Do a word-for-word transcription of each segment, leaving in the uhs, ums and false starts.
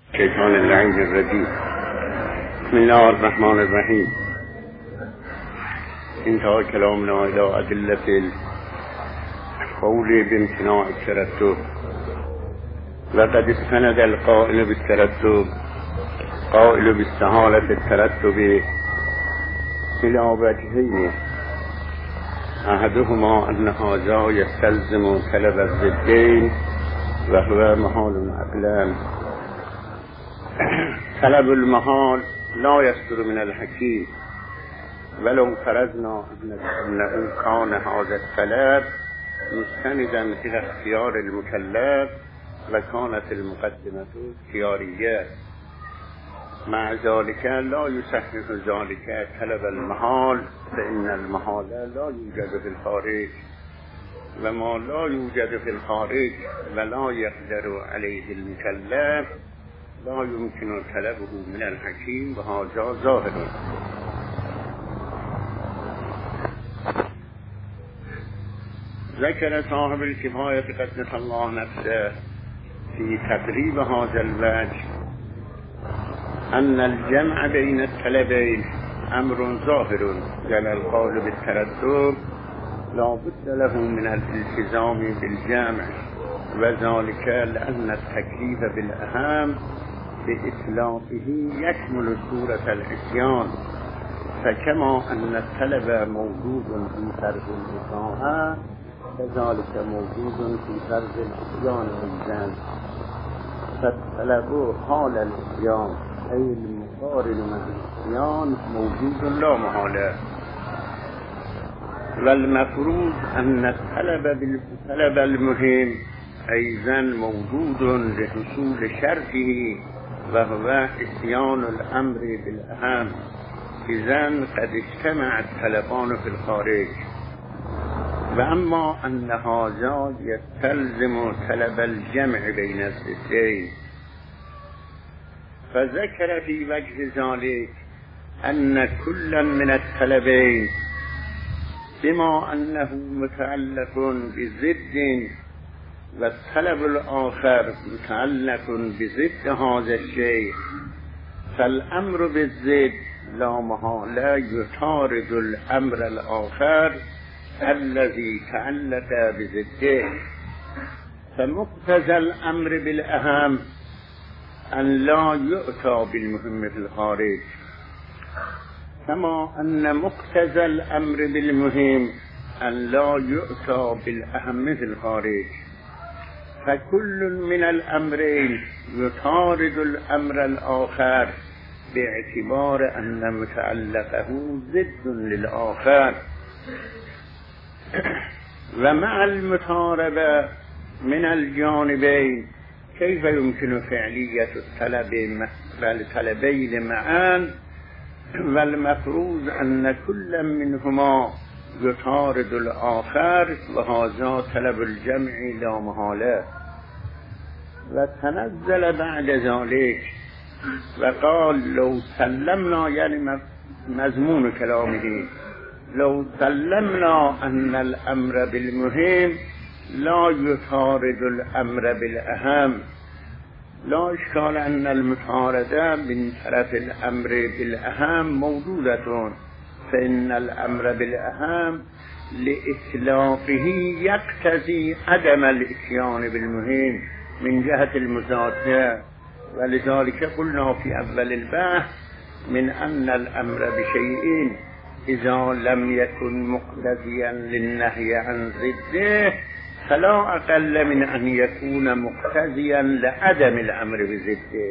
شیطان اللعین الرجیم. بسم الله الرحمن الرحیم. انتهى كلامنا إلى أدلة القول بامتناع الترتب، وقد استند القائل بالترتب قائل باستحالة الترتب إلى وجهين، أحدهما أن هذا يستلزم طلب الضدين وهو محال عقلا. طلب المحال لا يصدر من الحكيم، ولو فرضنا أنه كان هذا الطلب مستندا إلى اختيار المكلف وكانت المقدمة اختيارية، مع ذلك لا يصحح ذلك طلب المحال، فإن المحال لا يوجد في الخارج، وما لا يوجد في الخارج ولا يقدر عليه المكلف لا يمكن طلبه من الحكيم، وهذا ظاهر. ذكر صاحب الكفاية قدس الله نفسه في تقريب هذا الوجه أن الجمع بين الطلبين أمر ظاهر، يعني القول بالترتب لا بد له من الالتزام بالجمع، وذلك لأن التكليف بالأهم بإطلاقه يشمل صورة العصيان، فكما أن الطلب موجود في فرض الإطاعة كذلك موجود في فرض العصيان أيضا، فالطلب حال العصيان أي المقارن مع العصيان موجود لا محالة، والمفروض أن الطلب بالطلب المهم أيضا موجود لحصول شرطه وهو عصيان الأمر بالأهم، إذن قد اجتمع الطلبان في الخارج. وأما أن هذا يستلزم طلب الجمع بين الضدين، فذكر في وجه ذلك أن كل من الطلبين بما أنه متعلق بضد والطلب الآخر متعلق بضد هذا الشيء، فالأمر بالضد لا محالة يطارد الأمر الآخر الذي تعلق بضده، فمقتضى الأمر بالأهم أن لا يؤتى بالمهم في الخارج، كما أن مقتضى الأمر بالمهم أن لا يؤتى بالأهم في الخارج، فكل من الأمرين يطارد الأمر الآخر باعتبار أن متعلقه ضد للآخر. ومع المطاربة من الجانبين كيف يمكن فعلية الطلب والطلبين معا، والمفروض أن كل منهما يطارد الآخر، وهذا طلب الجمع لا محالة. وتنزل بعد ذلك وقال لو سلمنا، يعني مضمون كلامه، لو سلمنا أن الأمر بالمهم لا يطارد الأمر بالأهم، لا إشكال أن المطاردة من طرف الأمر بالأهم موجودة، فإن الأمر بالأهم لإطلاقه يقتضي عدم الإتيان بالمهم من جهة المضادة، ولذلك قلنا في أول البحث من أن الأمر بشيء إذا لم يكن مقتضيا للنهي عن ضده فلا أقل من أن يكون مقتضيا لعدم الأمر بضده،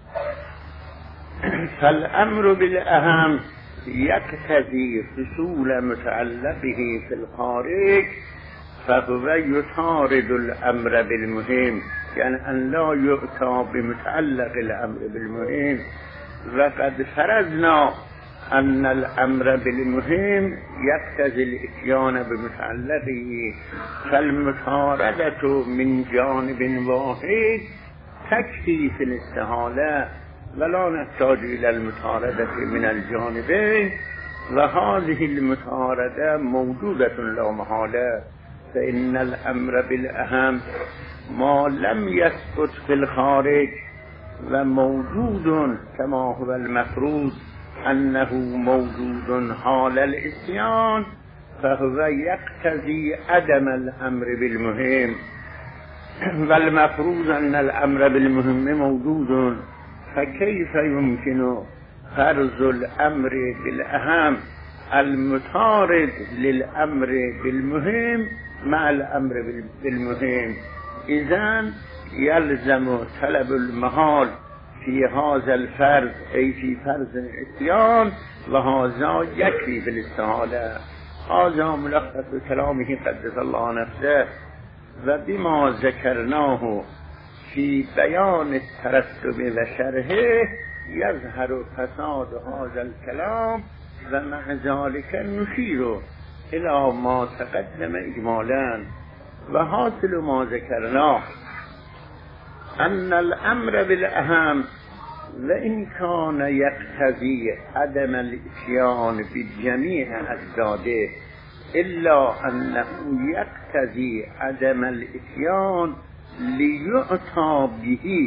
فالأمر بالأهم يقتضي حصول متعلقه في الخارج، فهو يطارد الأمر بالمهم، يعني أن لا يؤتى بمتعلق الأمر بالمهم. وقد فرضنا أن الأمر بالمهم يقتضي الإتيان بمتعلقه، فالمطاردة من جانب واحد تكفي في الاستحالة، ولا نحتاج إلى المطاردة من الجانبين، وهذه المطاردة موجودة لا محالة، فإن الأمر بالأهم ما لم يثبت في الخارج و موجود کما هو المفروض انه موجود حال الاسیان فهو یقتضی عدم الامر بالمهم و المفروض ان الامر بالمهم موجود فكيف يمكن فرض الامر بالاهم المتارد للامر بالمهم مع الامر بالمهم؟ اذن يلزم طلب المحال في هذا الفرض أي في فرض الاتيان وهذا يكفي بالاستحالة. هذا ملخص كلامه قدس الله نفسه. وبما ذكرناه في بيان الترتب وشرحه يظهر فساد هذا الكلام ومع ذلك نشير إلى ما تقدم إجمالا. وحاصل ما ذكرناه أن الأمر بالأهم وإن كان يقتضي عدم الإتيان بجميع أجزاده إلا أنه يقتضي عدم الإتيان ليؤتى به.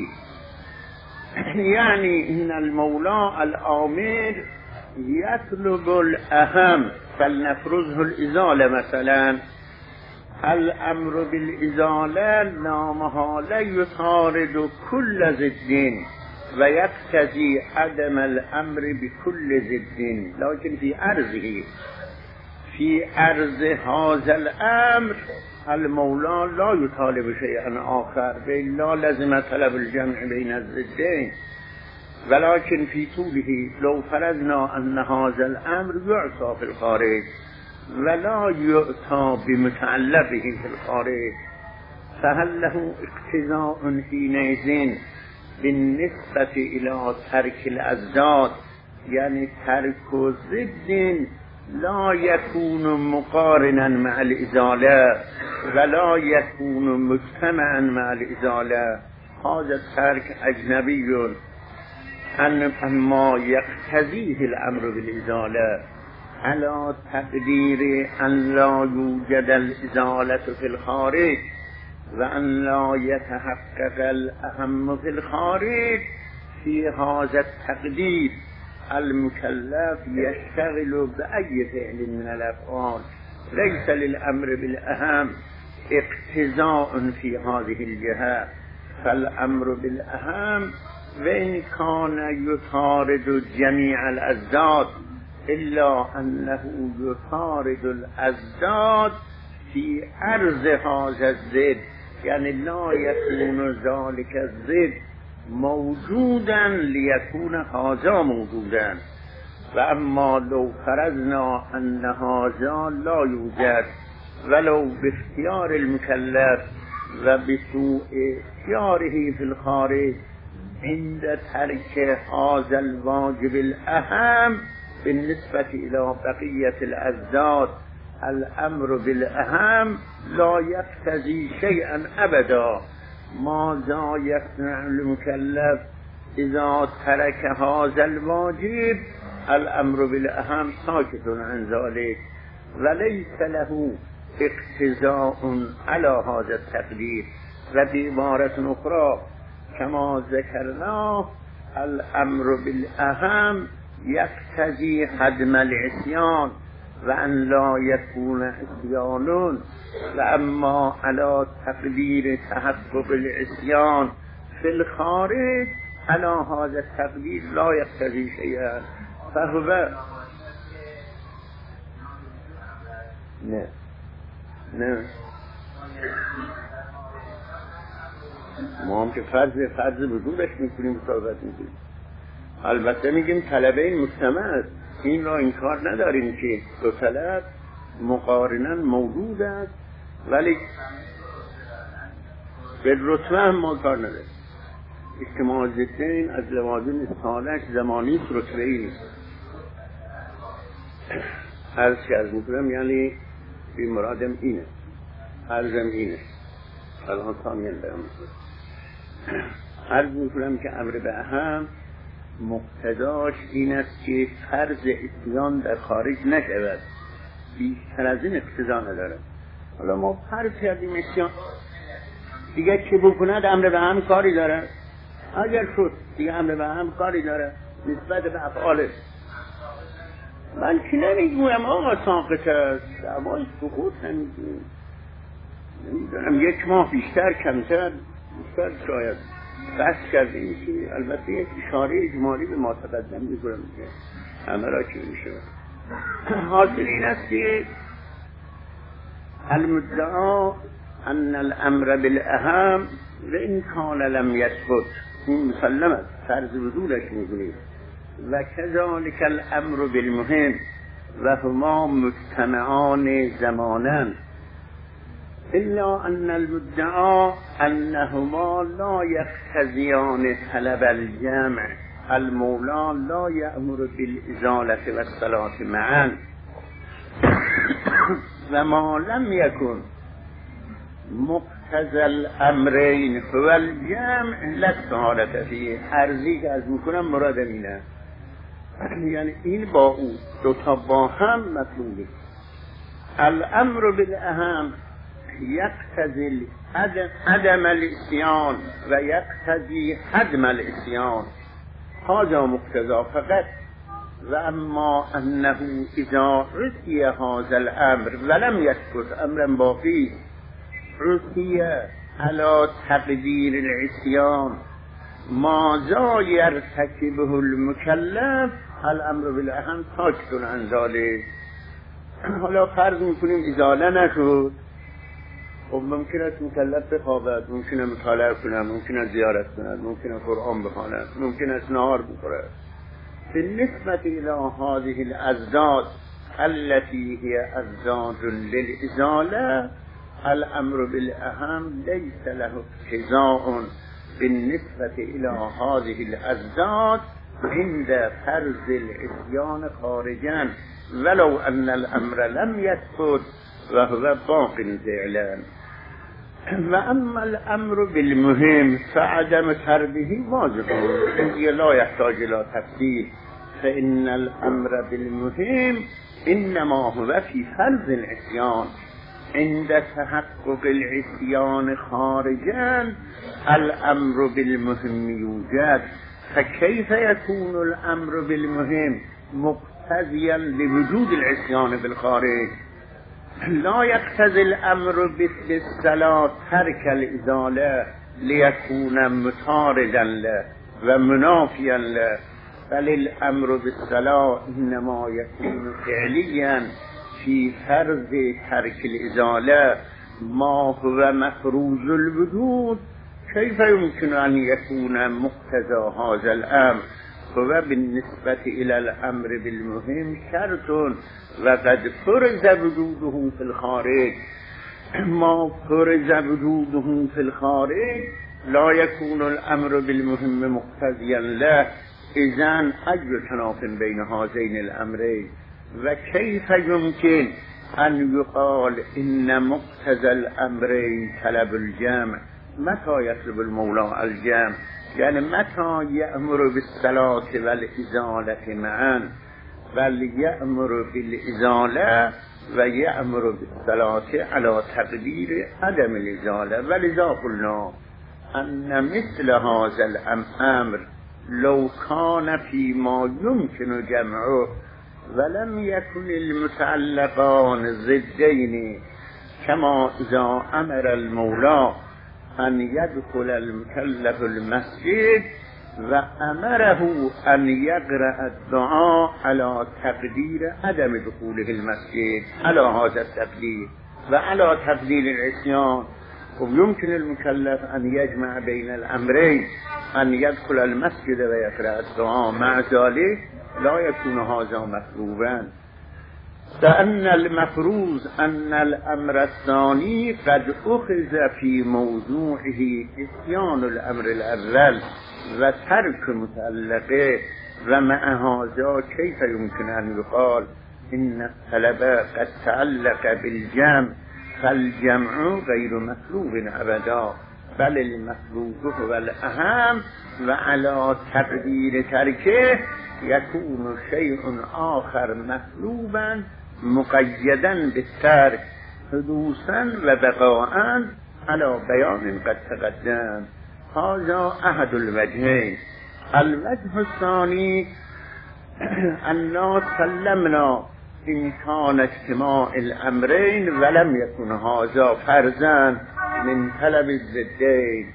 يعني إن المولى الآمر يطلب الأهم فلنفرضه الإزالة مثلا. الأمر بالإزالة لا محالة يطارد كل ضد ويقتضي عدم الأمر بكل ضد، لكن في عرضه في عرض هذا الأمر المولى لا يطالب شيئا آخر وإلا لازم طلب الجمع بين الضدين، ولكن في طوله لو فرضنا أن هذا الأمر يعطى في الخارج ولا يؤتى بمتعلقه في الخارج فهل له اقتضاء حينئذ بالنسبة إلى ترك الأضداد، يعني ترك ضد لا يكون مقارنا مع الإزالة ولا يكون مجتمعا مع الإزالة. هذا الترك أجنبي أما يقتضيه الأمر بالإزالة على تقدير أن لا يوجد الإزالة في الخارج وأن لا يتحقق الأهم في الخارج. في هذا التقدير المكلف يشتغل بأي فعل من الأفعال ليس للأمر بالأهم اقتضاء في هذه الجهة. فالأمر بالأهم وإن كان يطارد جميع الأضداد إلا أنه يطارد الأضداد في عرض هذا الضد، يعني لا يكون ذلك الضد موجودا ليكون هذا موجودا. وأما لو فرضنا أن هذا لا يوجد ولو باختيار المكلف وبسوء اختياره في الخارج عند ترك هذا الواجب الأهم بالنسبة إلى بقية الأضداد الأمر بالأهم لا يقتضي شيئا أبدا. ماذا يصنع المكلف إذا ترك هذا الواجب؟ الأمر بالأهم ساكت عن ذلك وليس له اقتضاء على هذا التقدير. وبعبارة أخرى كما ذكرنا الأمر بالأهم يقتضي هدم العصيان وأن لا يكون عصيان، وأما على تقدير تحقق العصيان في الخارج على هذا التقدير لا يقتضي شيئا فهو نه نه ما هم که فرض فرض وجودش میکنیم صحبت میکنیم. البته میگیم طلبه این مجتمع است، این را انکار نداریم که دو طلب مقارناً موجود است ولی به رتبه هم ما کار نداریم. اجتماع ضدین از لوازم سالش زمانی رتبه ای نیست. عرض که از میکنم یعنی بی مرادم اینه، عرضم اینه. الان ثانیاً برم عرض میکنم که امر به اهم مقتضاش این است که فرض اتیان در خارج نشود، بیشتر از این اقتضا نداره. حالا ما فرض کردیم اتیان دیگه چه بکند امر به اهم کاری داره؟ اگر شد دیگه همه به هم کاری داره نسبت به افعاله. من که نمیگویم آقا ساقط است، اما سقوط نمیگویم، نمیدونم یک ماه بیشتر کمتر بیشتر شاید بس کرده این که البته یک اشاره اجمالی به ما تقدم میکنم که همه را که میشه. حاصل این است که المدعا ان الامر بالاهم و این کان لم یثبت، این مسلم است، فرض وجودش میگوییم. و کذالک الامر بالمهم و هما مجتمعان زمانا الا ان المدعا انهما لا يقتضيان طلب الجمع. المولى لا يأمر بالإزالة والصلاة معا و ما لم يكن مقتضى الامرین هو الجمع لا استحالة فيه. عرضی که از میکنم مراد اینه، یعنی این با او دوتا با هم مطلوبه. الامر بالاهم یقتضی عدم الاسیان و یقتضی عدم الاسیان، هذا مقتضا فقط. و اما انه اذا رسی هذا الامر ولم یثبت امرا باقی رسی على تقدیر العصیان ماذا یرتکبه المکلف الامر بالاهم ساکت عن ذلک. حالا فرض میکنیم ازاله نشد، خب ممکن است مکلف بخوابد، ممکن است مطالعه کند، ممکن است زیارت کند، ممکن است قرآن بخواند، ممکن است نهار بخورد. بالنسبة إلى هذه الأزداد التي هي أزداد للإزالة الأمر بالأهم ليس له اقتضاء بالنسبة إلى هذه الأزداد عند فرض العصيان خارجا ولو أن الأمر لم يثبت وهو باق فعلا. وأما الأمر بالمهم فعدم تربه واجب لا يحتاج إلى تفصيل، فإن الأمر بالمهم إنما هو في فرض العصيان. عند تحقق العصيان خارجا الأمر بالمهم يوجد، فكيف يكون الأمر بالمهم مقتضيا لوجود العصيان بالخارج؟ لا يقتضي الامر بالصلاة ترك الازاله ليكون مطاردا له و منافيا له، بل الامر بالصلاة انما يكون فعليا في فرض ترك الازاله ما هو مفروض الوجود. كيف يمكن ان يكون مقتضى هذا الامر؟ هو بالنسبة إلى الأمر بالمهم شرط وقد فرض وجوده في الخارج. ما فرض وجوده في الخارج لا يكون الأمر بالمهم مقتضيا له، إذن أي تناف بين هذين الأمرين. وكيف يمكن أن يقال إن مقتضى الأمرين طلب الجمع؟ متى يطلب المولى الجمع؟ يعني متى يأمر بالصلاة والإزالة معا؟ بل يأمر بالإزالة ويأمر بالصلاة على تقدير عدم الإزالة. ولذا قلنا أن مثل هذا الأمر لو كان فيما يمكن جمعه ولم يكن المتعلقان ضدين كما إذا أمر المولى أن يدخل المكلف المسجد وأمره أن يقرأ الدعاء على تقدير عدم دخوله المسجد على هذا التقدير وعلى تقدير العصيان. ويمكن المكلف أن يجمع بين الأمرين أن يدخل المسجد ويقرأ الدعاء، مع ذلك لا يكون هذا مطلوبا، لأن المفروض أن الأمر الثاني قد أخذ في موضوعه إتيان الأمر الأول وترك متعلقه. ومع هذا كيف يمكن أن يقال إن الطلب قد تعلق بالجمع فالجمع غير مطلوب أبدا، بل المطلوب هو الأهم وعلى تقدير تركه يكون شيء آخر مطلوبا مقيدا بالترك حدوثا و بقاء على بیان قد تقدم. هذا أحد الوجهين. الوجه الثاني أننا سلمنا إمكان اجتماع الأمرين ولم يكن هذا فرضا من طلب الضدين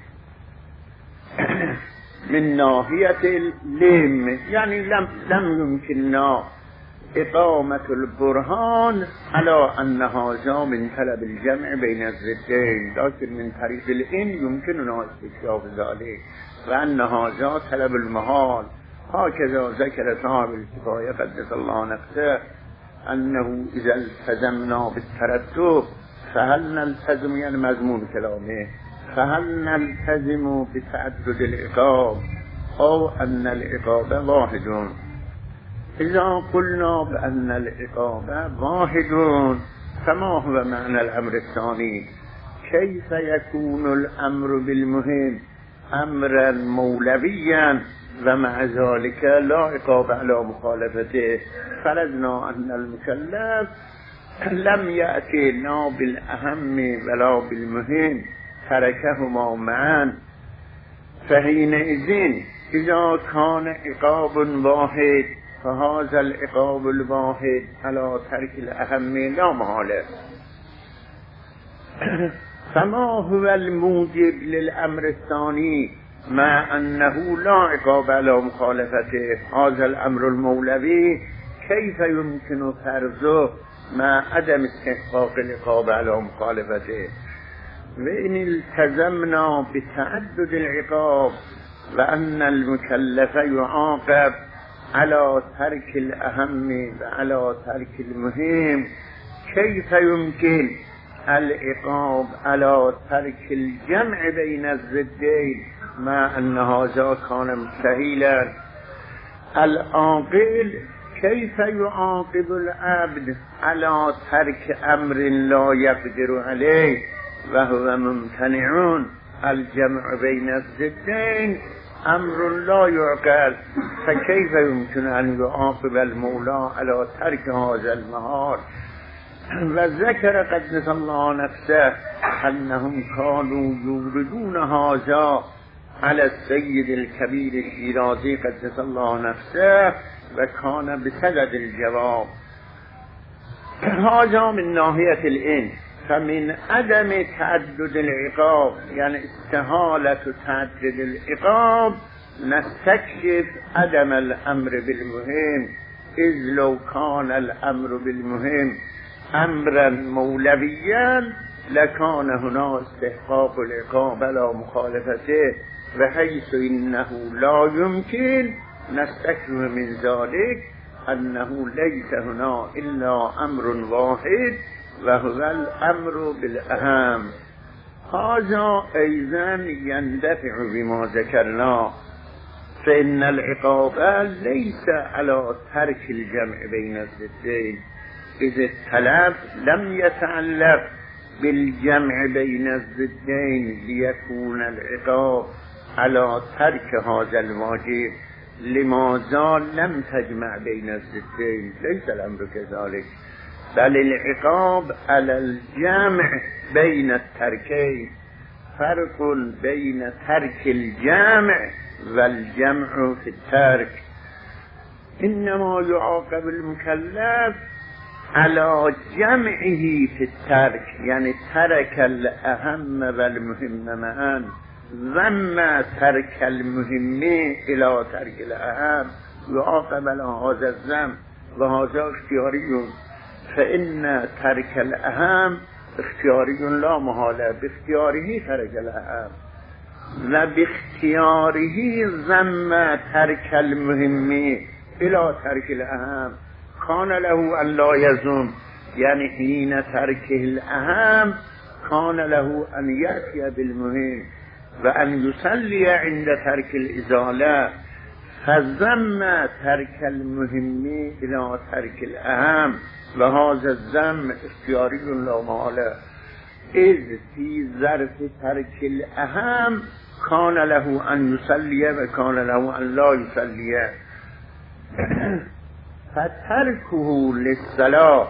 من ناحية العلم، يعني لم لم يمكننا إقامة البرهان على أن هذا من طلب الجمع بين الضدين، لكن من طريق العلم يمكننا استكشاف ذلك وأن هذا طلب المحال. هكذا ذكر صاحب الكفاية قدس الله نفسه أنه إذا التزمنا بالترتب فهل نلتزم، يعني مضمون كلامه، فهل نلتزم بتعدد العقاب أو أن العقاب واحد؟ إذا قلنا بأن العقاب واحد فما هو معنى الأمر الثاني؟ كيف يكون الأمر بالمهم أمرا مولويا ومع ذلك لا عقاب على مخالفته؟ فرضنا أن المكلف لم يأتي لا بالأهم ولا بالمهم، تركهما معا، فحينئذ إذا كان عقاب واحد فهذا العقاب الواحد على ترك الأهم لا محالة. فما هو الموجب للأمر الثاني مع أنه لا عقاب على مخالفته؟ هذا الأمر المولوي كيف يمكن فرضه مع عدم استحقاق العقاب على مخالفته؟ وإن التزمنا بتعدد العقاب وأن المكلف يعاقب على ترك الأهم وعلى ترك المهم، كيف يمكن العقاب على ترك الجمع بين الضدين مع أن هذا كان مستحيلا؟ العاقل كيف يعاقب العبد على ترك أمر لا يقدر عليه وهو ممتنع؟ الجمع بين الضدين أمر لا يعقل، فكيف يمكن أن يعاقب المولى على ترك هذا المهار؟ وذكر قدس الله نفسه أنهم كانوا يوردون هذا على السيد الكبير الشيرازي قدس الله نفسه وكان بسدد الجواب. هذا من ناحية الإن. فمن عدم تعدد العقاب، يعني استحالة تعدد العقاب، نستكشف عدم الأمر بالمهم، إذ لو كان الأمر بالمهم أمرا مولويا لكان هنا استحقاق العقاب على مخالفته، بحيث إنه لا يمكن نستكشف من ذلك أنه ليس هنا إلا أمر واحد وهو الأمر بالأهم. هذا أيضا يندفع بما ذكرنا، فإن العقاب ليس على ترك الجمع بين الضدين، إذ الطلب لم يتعلق بالجمع بين الضدين ليكون العقاب على ترك هذا الواجب. لماذا لم تجمع بين الضدين؟ ليس الأمر كذلك، بل العقاب على الجمع بين التركين. فرق بين ترك الجمع والجمع في الترك. إنما يعاقب المكلف على جمعه في الترك، يعني ترك الأهم والمهم معا، ذم ترك المهم إلى ترك الأهم، يعاقب على هذا الذم وهذا اختياري. فإن ترك الأهم اختياري لا محالة، باختياره ترك الأهم و باختياره ذم ترك المهم إلى ترك الأهم. كان له أن لا يزم، يعني حين تركه الأهم كان له أن يأتي بالمهم وأن يصلي عند ترك الإزالة، فذم ترك المهم إلى ترك الأهم، وهذا الذم اختياري لا محالة، إذ في ظرف ترك الأهم كان له أن يصلي وكان له أن لا يصلي. فتركه للصلاة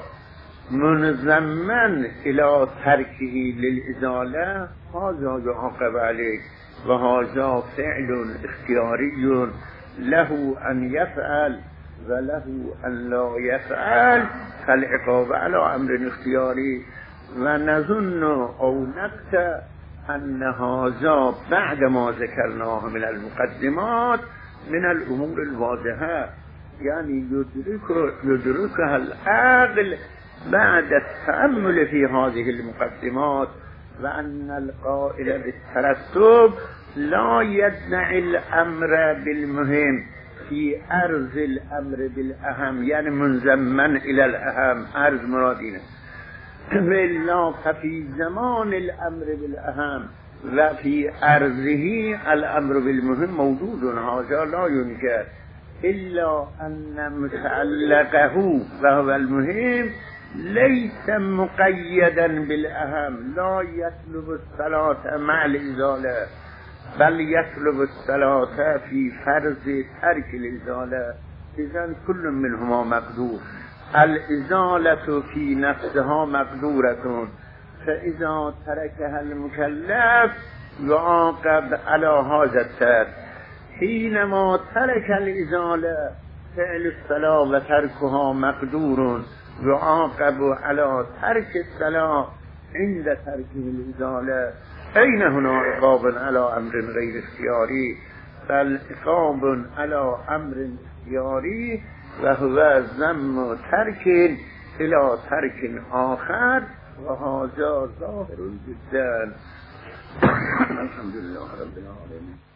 منضما إلى تركه للإزالة هذا يعاقب عليه، و هذا فعل اختیاری له ان یفعل و له ان لا یفعل فالعقاب علی امر اختیاری و نظن او نقطع ان هذا بعد ما ذکرناه من المقدمات من الامور الواضحه، یعنی یدرک یدرکها العقل بعد التأمل في هذه المقدمات و ان القائل بالترتب لا يدعي الامر بالمهم في عرض الامر بالاهم، یعنی منضمن الى الاهم، عرض مرادینه ولا ففي زمان الامر بالاهم و في عرضه الامر بالمهم موجود، هذا لا ينكر الا ان متعلقه وهو المهم ليس مقيدا بالاهم، لا يطلب الصلاة مع الازاله بل يطلب الصلاة في فرض ترك الازاله، اذن كل منهما مقدور. الازالة في نفسها مقدورة فاذا تركها المكلف يعاقب على هذا الترك. حينما ترك الازالة فعل الصلاة وتركها مقدور يعاقب على ترك الصلاة عند تركه الازالة. أين هنا عقاب على أمر غير اختياري؟ بل عقاب على أمر اختياري وهو ذم ترك إلى ترك آخر وهذا ظاهر جدا. الحمد لله رب العالمين.